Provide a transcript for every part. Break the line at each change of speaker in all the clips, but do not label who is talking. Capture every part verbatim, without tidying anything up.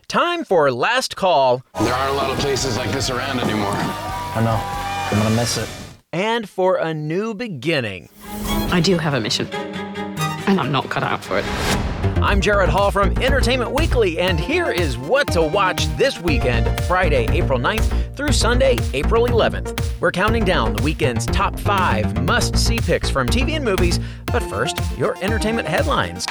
time for Last Call.
There aren't a lot of places like this around anymore.
I know. I'm gonna miss it.
And for a new beginning.
I do have a mission, and I'm not cut out for it.
I'm Jared Hall from Entertainment Weekly, and here is what to watch this weekend, Friday, April ninth through Sunday, April eleventh. We're counting down the weekend's top five must-see picks from T V and movies, but first, your entertainment headlines.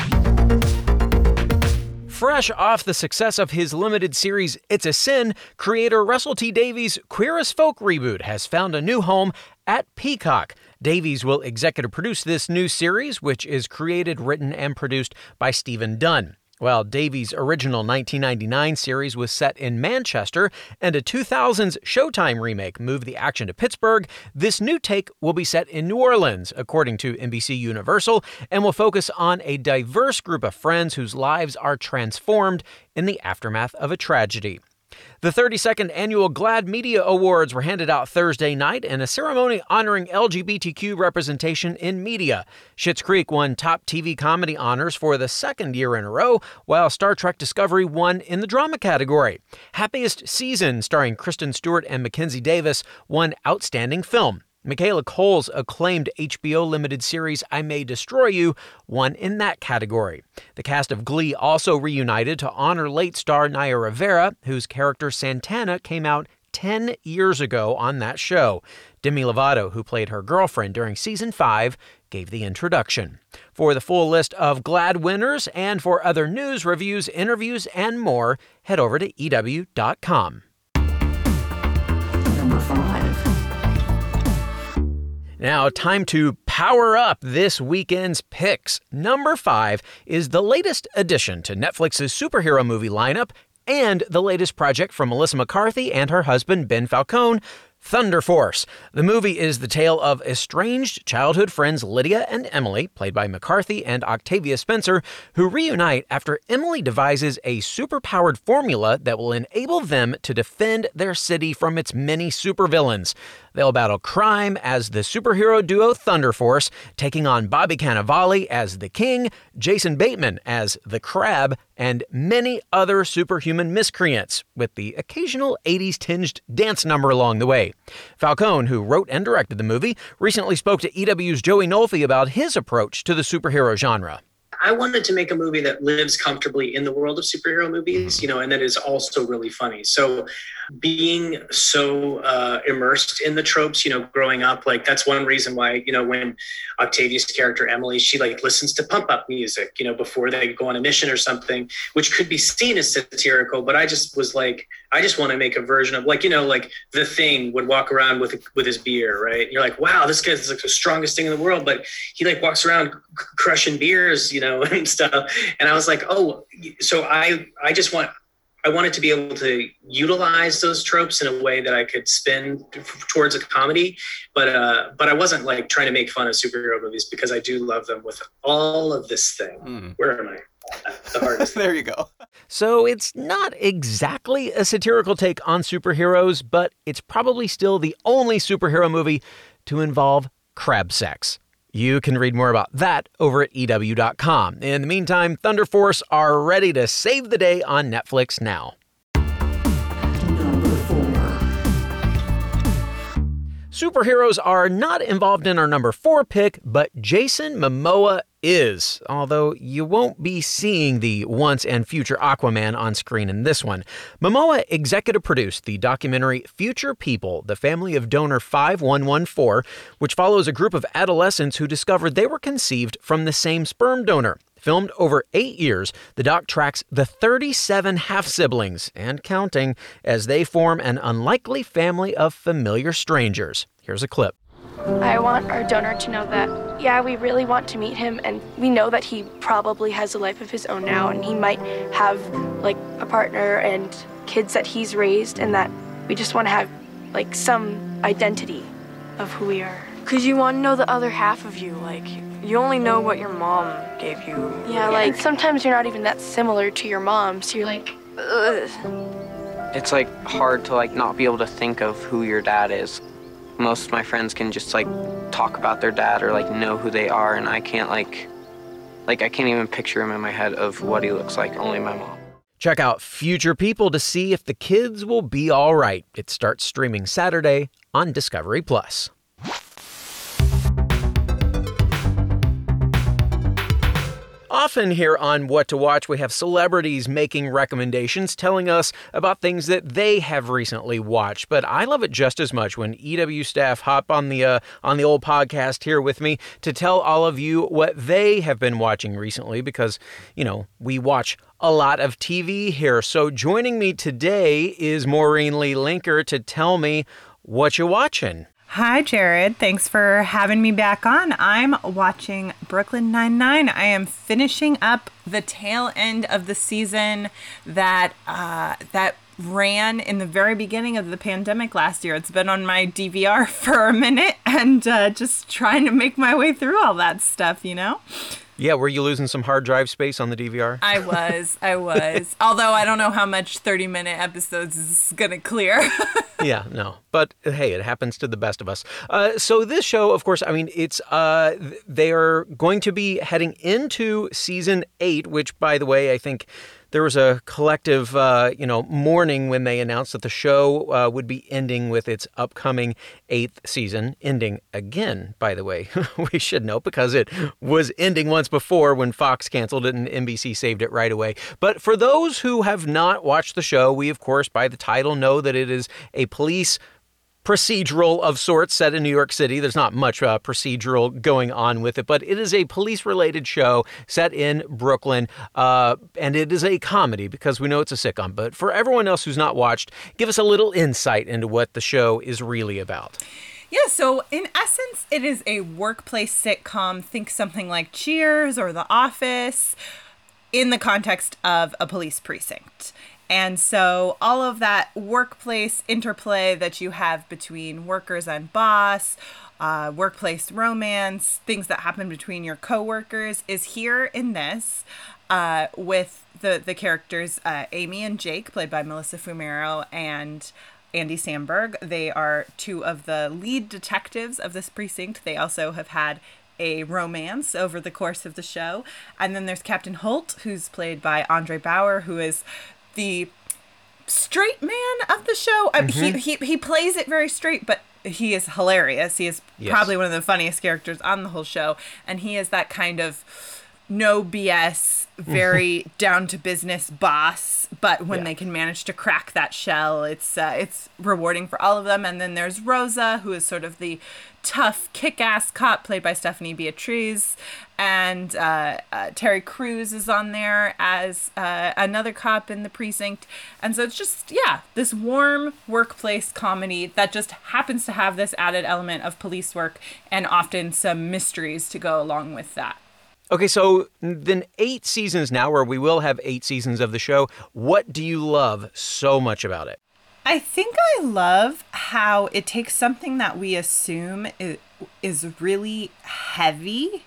Fresh off the success of his limited series It's a Sin, creator Russell T Davies' Queer as Folk reboot has found a new home at Peacock. Davies will executive produce this new series, which is created, written, and produced by Stephen Dunn. While Davies' original nineteen ninety-nine series was set in Manchester and a two thousands Showtime remake moved the action to Pittsburgh, this new take will be set in New Orleans, according to N B C Universal, and will focus on a diverse group of friends whose lives are transformed in the aftermath of a tragedy. The thirty-second Annual GLAAD Media Awards were handed out Thursday night in a ceremony honoring L G B T Q representation in media. Schitt's Creek won Top T V Comedy honors for the second year in a row, while Star Trek Discovery won in the drama category. Happiest Season, starring Kristen Stewart and Mackenzie Davis, won Outstanding Film. Michaela Coel's acclaimed H B O limited series I May Destroy You won in that category. The cast of Glee also reunited to honor late star Naya Rivera, whose character Santana came out ten years ago on that show. Demi Lovato, who played her girlfriend during season five, gave the introduction. For the full list of GLAAD winners and for other news, reviews, interviews, and more, head over to E W dot com.
Number five.
Now, time to power up this weekend's picks. Number five is the latest addition to Netflix's superhero movie lineup and the latest project from Melissa McCarthy and her husband Ben Falcone, Thunder Force. The movie is the tale of estranged childhood friends Lydia and Emily, played by McCarthy and Octavia Spencer, who reunite after Emily devises a superpowered formula that will enable them to defend their city from its many supervillains. They'll battle crime as the superhero duo Thunder Force, taking on Bobby Cannavale as the King, Jason Bateman as the Crab, and many other superhuman miscreants, with the occasional eighties-tinged dance number along the way. Falcone, who wrote and directed the movie, recently spoke to E W's Joey Nolfi about his approach to the superhero genre.
I wanted to make a movie that lives comfortably in the world of superhero movies, you know, and that is also really funny. So being so uh, immersed in the tropes, you know, growing up, like that's one reason why, you know, when Octavia's character, Emily, she like listens to pump up music, you know, before they go on a mission or something, which could be seen as satirical. But I just was like, I just want to make a version of like, you know, like The Thing would walk around with with his beer, right? And you're like, wow, this guy's like the strongest thing in the world. But he like walks around c- crushing beers, you know, and stuff. And I was like, oh, so I, I just want, I wanted to be able to utilize those tropes in a way that I could spin towards a comedy, but uh, but I wasn't like trying to make fun of superhero movies because I do love them with all of this thing. Mm. Where am I? The hardest.
There you go.
So it's not exactly a satirical take on superheroes, but it's probably still the only superhero movie to involve crab sex. You can read more about that over at E W dot com. In the meantime, Thunder Force are ready to save the day on Netflix now.
Number four.
Superheroes are not involved in our number four pick, but Jason Momoa is, although you won't be seeing the once and future Aquaman on screen in this one. Momoa executive produced the documentary Future People, the family of donor five one one four, which follows a group of adolescents who discovered they were conceived from the same sperm donor. Filmed over eight years, the doc tracks the thirty-seven half-siblings, and counting, as they form an unlikely family of familiar strangers. Here's a clip.
I want our donor to know that, yeah, we really want to meet him, and we know that he probably has a life of his own now, and he might have, like, a partner and kids that he's raised, and that we just want to have, like, some identity of who we are.
Because you want to know the other half of you, like, you only know what your mom gave you.
Yeah, like, sometimes you're not even that similar to your mom, so you're like, ugh.
It's, like, hard to, like, not be able to think of who your dad is. Most of my friends can just, like, talk about their dad or, like, know who they are, and I can't, like, like, I can't even picture him in my head of what he looks like, only my mom.
Check out Future People to see if the kids will be all right. It starts streaming Saturday on Discovery Plus. Often here on What to Watch, we have celebrities making recommendations, telling us about things that they have recently watched. But I love it just as much when E W staff hop on the uh, on the old podcast here with me to tell all of you what they have been watching recently, because, you know, we watch a lot of T V here. So joining me today is Maureen Lee Linker to tell me what you're watching.
Hi, Jared. Thanks for having me back on. I'm watching Brooklyn Nine-Nine. I am finishing up the tail end of the season that uh, that ran in the very beginning of the pandemic last year. It's been on my D V R for a minute and uh, just trying to make my way through all that stuff, you know?
Yeah, were you losing some hard drive space on the D V R?
I was, I was. Although I don't know how much thirty-minute episodes is going to clear.
Yeah, no. But hey, it happens to the best of us. Uh, so this show, of course, I mean, it's uh, they are going to be heading into season eight, which, by the way, I think there was a collective, uh, you know, mourning when they announced that the show uh, would be ending with its upcoming eighth season, ending again, by the way. We should know, because it was ending once before when Fox canceled it and N B C saved it right away. But for those who have not watched the show, we, of course, by the title, know that it is a police procedural of sorts set in New York City. There's not much uh, procedural going on with it, but it is a police-related show set in Brooklyn, uh, and it is a comedy because we know it's a sitcom. But for everyone else who's not watched, give us a little insight into what the show is really about.
Yeah, so in essence, it is a workplace sitcom. Think something like Cheers or The Office in the context of a police precinct. And so all of that workplace interplay that you have between workers and boss, uh, workplace romance, things that happen between your coworkers is here in this uh, with the, the characters uh, Amy and Jake, played by Melissa Fumero and Andy Samberg. They are two of the lead detectives of this precinct. They also have had a romance over the course of the show. And then there's Captain Holt, who's played by Andre Bauer, who is the straight man of the show. Mm-hmm. He, he he plays it very straight, but he is hilarious. He is yes. probably one of the funniest characters on the whole show. And he is that kind of no B S, very down to business boss. But when yeah. they can manage to crack that shell, it's uh, it's rewarding for all of them. And then there's Rosa, who is sort of the tough, kick-ass cop, played by Stephanie Beatriz. And uh, uh, Terry Crews is on there as uh, another cop in the precinct. And so it's just, yeah, this warm workplace comedy that just happens to have this added element of police work and often some mysteries to go along with that.
Okay, so then eight seasons now, or we will have eight seasons of the show. What do you love so much about it?
I think I love how it takes something that we assume is, is really heavy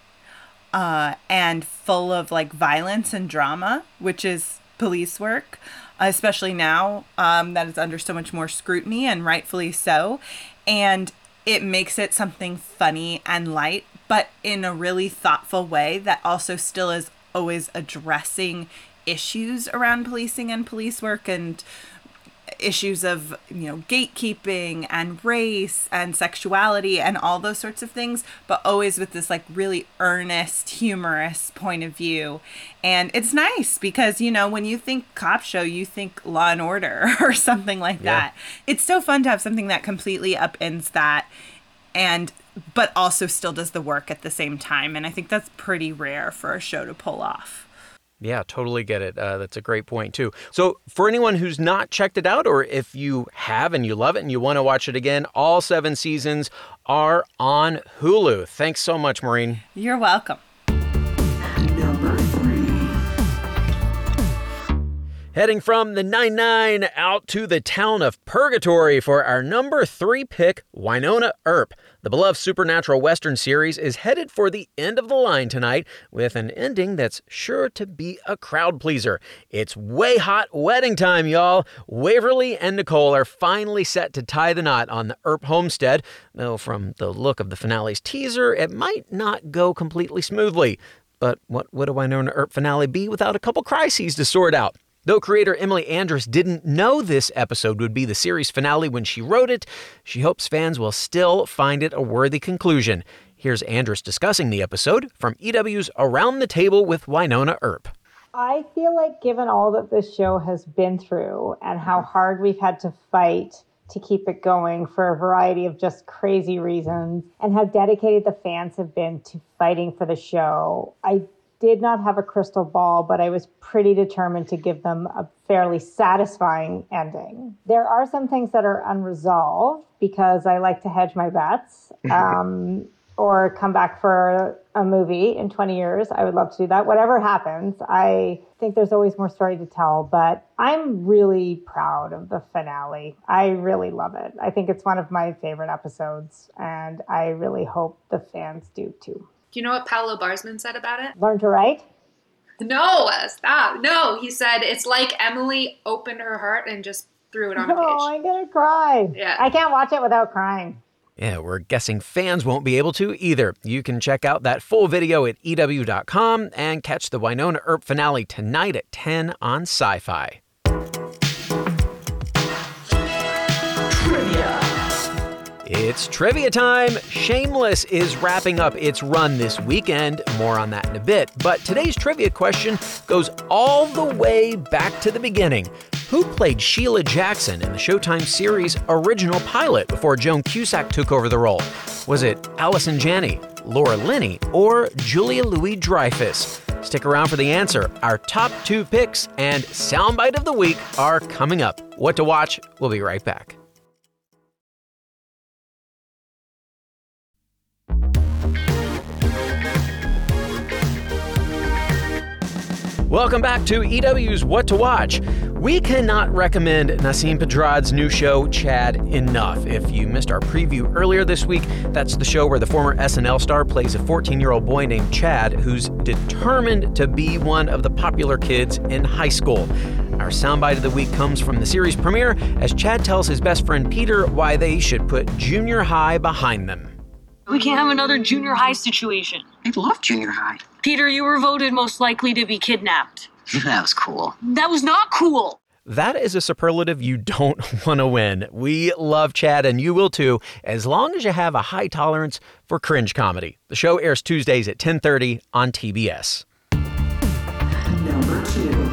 uh, and full of like violence and drama, which is police work, especially now um, that it's under so much more scrutiny, and rightfully so. And it makes it something funny and light, but in a really thoughtful way that also still is always addressing issues around policing and police work, and issues of, you know, gatekeeping and race and sexuality and all those sorts of things, but always with this like really earnest, humorous point of view. And it's nice because, you know, when you think cop show, you think Law and Order or something like yeah. that. It's so fun to have something that completely upends that, and but also still does the work at the same time. And I think that's pretty rare for a show to pull off.
Yeah, totally get it. Uh, that's a great point, too. So for anyone who's not checked it out, or if you have and you love it and you want to watch it again, all seven seasons are on Hulu. Thanks so much, Maureen.
You're welcome.
Number three.
Heading from the nine nine out to the town of Purgatory for our number three pick, Wynonna Earp. The beloved supernatural Western series is headed for the end of the line tonight with an ending that's sure to be a crowd pleaser. It's way hot wedding time, y'all. Waverly and Nicole are finally set to tie the knot on the Earp homestead, though from the look of the finale's teaser, it might not go completely smoothly. But what would a Wynonna Earp finale be without a couple crises to sort out? Though creator Emily Andrus didn't know this episode would be the series finale when she wrote it, she hopes fans will still find it a worthy conclusion. Here's Andrus discussing the episode from E W's Around the Table with Wynonna Earp.
I feel like given all that this show has been through and how hard we've had to fight to keep it going for a variety of just crazy reasons, and how dedicated the fans have been to fighting for the show, I did not have a crystal ball, but I was pretty determined to give them a fairly satisfying ending. There are some things that are unresolved because I like to hedge my bets. Um, or come back for a movie in twenty years. I would love to do that. Whatever happens, I think there's always more story to tell, but I'm really proud of the finale. I really love it. I think it's one of my favorite episodes, and I really hope the fans do too.
Do you know what Paolo Barzman said about it?
Learn to write?
No, stop. No, he said it's like Emily opened her heart and just threw it on a page.
Oh, I'm gonna cry.
Yeah.
I can't watch it without crying.
Yeah, we're guessing fans won't be able to either. You can check out that full video at E W dot com and catch the Wynonna Earp finale tonight at ten on Sci-Fi.
Trivia.
It's trivia time. Shameless is wrapping up its run this weekend. More on that in a bit. But today's trivia question goes all the way back to the beginning. Who played Sheila Jackson in the Showtime series original pilot before Joan Cusack took over the role? Was it Allison Janney, Laura Linney, or Julia Louis-Dreyfus? Stick around for the answer. Our top two picks and soundbite of the week are coming up. What to watch? We'll be right back. Welcome back to E W's What to Watch. We cannot recommend Nasim Pedrad's new show, Chad, enough. If you missed our preview earlier this week, that's the show where the former S N L star plays a fourteen-year-old boy named Chad who's determined to be one of the popular kids in high school. Our soundbite of the week comes from the series premiere as Chad tells his best friend Peter why they should put junior high behind them.
We can't have another junior high situation.
I love junior high.
Peter, you were voted most likely to be kidnapped.
That was cool.
That was not cool.
That is a superlative you don't want to win. We love Chad, and you will too, as long as you have a high tolerance for cringe comedy. The show airs Tuesdays at ten thirty on T B S.
Number two.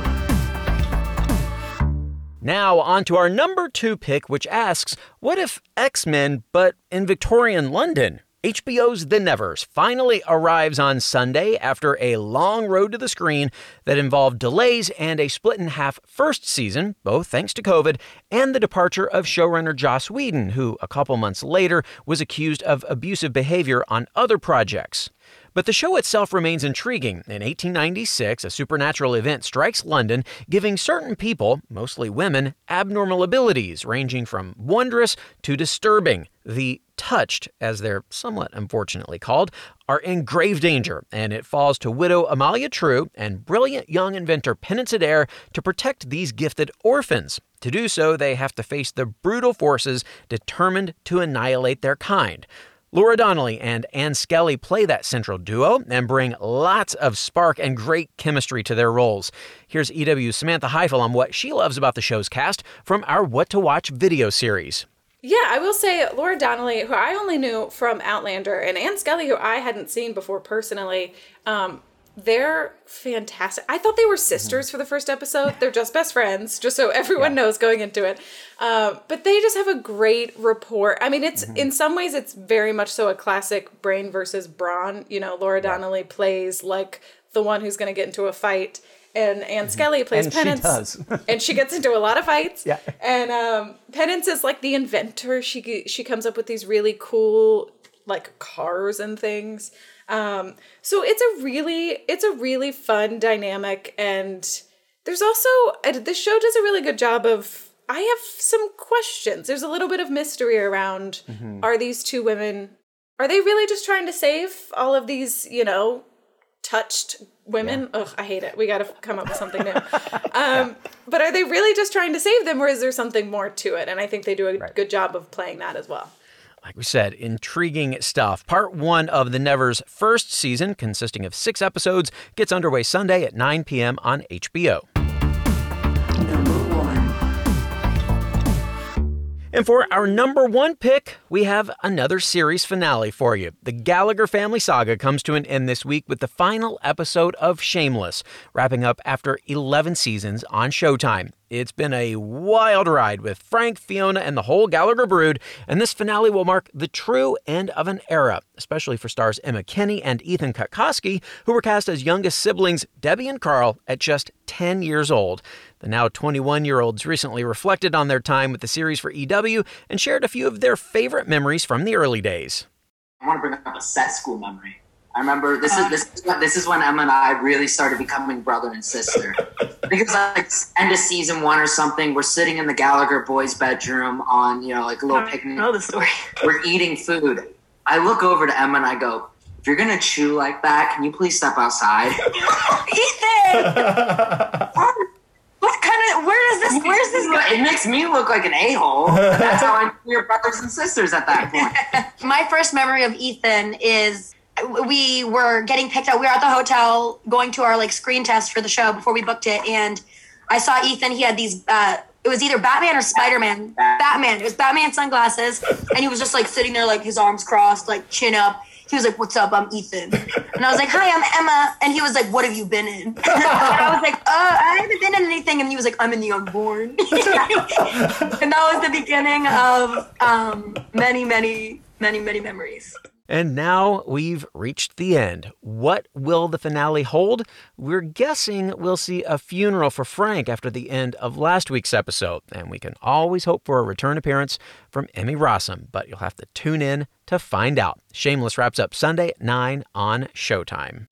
Now, on to our number two pick, which asks, what if X-Men, but in Victorian London? H B O's The Nevers finally arrives on Sunday after a long road to the screen that involved delays and a split-in-half first season, both thanks to COVID, and the departure of showrunner Joss Whedon, who a couple months later was accused of abusive behavior on other projects. But the show itself remains intriguing. In eighteen ninety-six, a supernatural event strikes London, giving certain people, mostly women, abnormal abilities ranging from wondrous to disturbing. The Touched, as they're somewhat unfortunately called, are in grave danger, and it falls to widow Amalia True and brilliant young inventor Penance Adair to protect these gifted orphans. To do so, they have to face the brutal forces determined to annihilate their kind. Laura Donnelly and Anne Skelly play that central duo and bring lots of spark and great chemistry to their roles. Here's E W's Samantha Heifel on what she loves about the show's cast from our What to Watch video series.
Yeah, I will say Laura Donnelly, who I only knew from Outlander, and Anne Skelly, who I hadn't seen before personally, um, they're fantastic. I thought they were sisters for the first episode. They're just best friends, just so everyone yeah. knows going into it. Uh, but they just have a great rapport. I mean, it's mm-hmm. in some ways, it's very much so a classic Brain versus Brawn. You know, Laura Donnelly yeah. plays like the one who's going to get into a fight. And Anne Skelly plays
and
Penance.
She does.
And she gets into a lot of fights.
Yeah.
And um, Penance is like the inventor. She she comes up with these really cool like cars and things. Um, so it's a really it's a really fun dynamic. And there's also this show does a really good job of. I have some questions. There's a little bit of mystery around. Mm-hmm. Are these two women? Are they really just trying to save all of these? You know. Touched women. Yeah. Ugh, I hate it. We got to come up with something new. Um, but are they really just trying to save them, or is there something more to it? And I think they do a right. good job of playing that as well.
Like we said, intriguing stuff. Part one of The Nevers' first season, consisting of six episodes, gets underway Sunday at nine p.m. on H B O. And for our number one pick, we have another series finale for you. The Gallagher family saga comes to an end this week with the final episode of Shameless, wrapping up after eleven seasons on Showtime. It's been a wild ride with Frank, Fiona, and the whole Gallagher brood, and this finale will mark the true end of an era, especially for stars Emma Kinney and Ethan Kutkoski, who were cast as youngest siblings Debbie and Carl at just ten years old. The now twenty-one-year-olds recently reflected on their time with the series for E W and shared a few of their favorite memories from the early days.
I want to bring up a set school memory. I remember this is this this is when Emma and I really started becoming brother and sister. I think it was like end of season one or something. We're sitting in the Gallagher boys' bedroom on, you know, like a little picnic. I know the story. We're eating food. I look over to Emma and I go, "If you're gonna chew like that, can you please step outside?"
Ethan! What kind of, where is this, where's this going?
It makes me look like an a-hole. That's how I knew we were brothers and sisters at that point.
My first memory of Ethan is we were getting picked up. We were at the hotel going to our like screen test for the show before we booked it. And I saw Ethan. He had these, uh, it was either Batman or Spider-Man. Batman. It was Batman sunglasses. And he was just like sitting there, like his arms crossed, like chin up. He was like, "What's up? I'm Ethan." And I was like, "Hi, I'm Emma." And he was like, "What have you been in?" And I was like, "Uh, I haven't been in anything." And he was like, "I'm in The Unborn." And that was the beginning of um, many, many, many, many memories.
And now we've reached the end. What will the finale hold? We're guessing we'll see a funeral for Frank after the end of last week's episode, and we can always hope for a return appearance from Emmy Rossum, but you'll have to tune in to find out. Shameless wraps up Sunday at nine on Showtime.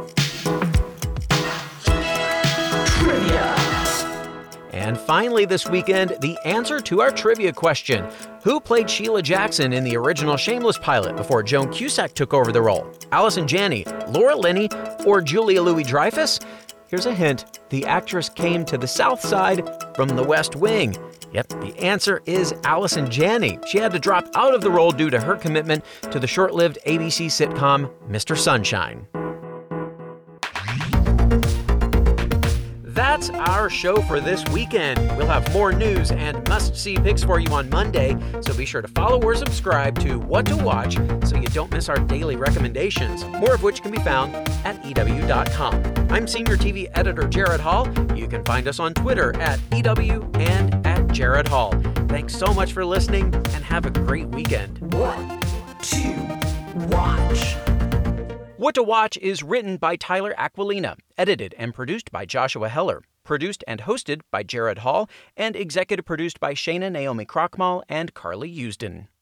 Trivia. And finally this weekend, the answer to our trivia question. Who played Sheila Jackson in the original Shameless pilot before Joan Cusack took over the role? Allison Janney, Laura Linney, or Julia Louis-Dreyfus? Here's a hint. The actress came to the South Side from The West Wing. Yep, the answer is Allison Janney. She had to drop out of the role due to her commitment to the short-lived A B C sitcom Mister Sunshine. That's our show for this weekend. We'll have more news and must-see picks for you on Monday, so be sure to follow or subscribe to What to Watch so you don't miss our daily recommendations, more of which can be found at E W dot com. I'm Senior T V Editor Jared Hall. You can find us on Twitter at E W and at Jared Hall. Thanks so much for listening, and have a great weekend. What to Watch? What to Watch is written by Tyler Aquilina, edited and produced by Joshua Heller, produced and hosted by Jared Hall, and executive produced by Shayna Naomi Krochmal and Carly Usden.